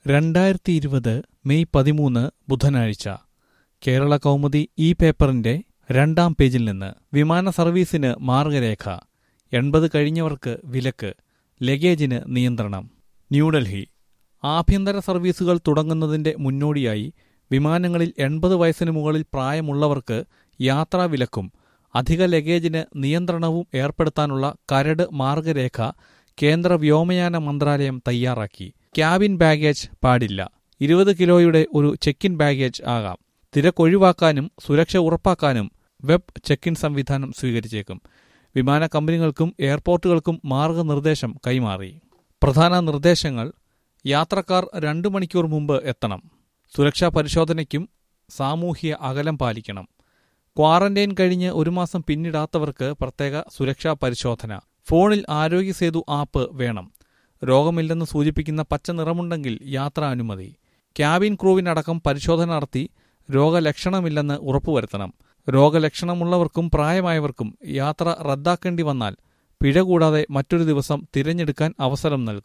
2020 May 13 ബുധനാഴ്ച കേരള കൗമുദി ഈ പേപ്പറിന്റെ 2-ാം പേജിൽ നിന്ന് വിമാന സർവീസിന് മാർഗരേഖ 80 കഴിഞ്ഞവർക്ക് വിലക്ക്, ലഗേജിന് നിയന്ത്രണം. ന്യൂഡൽഹി. ആഭ്യന്തര സർവീസുകൾ തുടങ്ങുന്നതിന്റെ മുന്നോടിയായി വിമാനങ്ങളിൽ 80 വയസ്സിന് മുകളിൽ പ്രായമുള്ളവർക്ക് യാത്രാവിലക്കും അധിക ലഗേജിന് നിയന്ത്രണവും ഏർപ്പെടുത്താനുള്ള കരട് മാർഗരേഖ കേന്ദ്ര വ്യോമയാന മന്ത്രാലയം തയ്യാറാക്കി. ക്യാബിൻ ബാഗേജ് പാടില്ല. 20 കിലോയുടെ ഒരു ചെക്കിൻ ബാഗേജ് ആകാം. തിരക്കൊഴിവാക്കാനും സുരക്ഷ ഉറപ്പാക്കാനും വെബ് ചെക്കിൻ സംവിധാനം സ്വീകരിച്ചേക്കും. വിമാന കമ്പനികൾക്കും എയർപോർട്ടുകൾക്കും മാർഗനിർദ്ദേശം കൈമാറി. പ്രധാന നിർദ്ദേശങ്ങൾ: യാത്രക്കാർ 2 മണിക്കൂർ മുമ്പ് എത്തണം. സുരക്ഷാ പരിശോധനയ്ക്കും സാമൂഹ്യ അകലം പാലിക്കണം. ക്വാറന്റൈൻ കഴിഞ്ഞ് 1 മാസം പിന്നിടാത്തവർക്ക് പ്രത്യേക സുരക്ഷാ പരിശോധന. ഫോണിൽ ആരോഗ്യസേതു ആപ്പ് വേണം. രോഗമില്ലെന്ന് സൂചിപ്പിക്കുന്ന പച്ച നിറമുണ്ടെങ്കിൽ യാത്രാനുമതി. ക്യാബിൻ ക്രൂവിനടക്കം പരിശോധന നടത്തി രോഗലക്ഷണമില്ലെന്ന് ഉറപ്പുവരുത്തണം. രോഗലക്ഷണമുള്ളവർക്കും പ്രായമായവർക്കും യാത്ര റദ്ദാക്കേണ്ടി വന്നാൽ പിഴ കൂടാതെ മറ്റൊരു ദിവസം തിരഞ്ഞെടുക്കാൻ അവസരം നൽകും.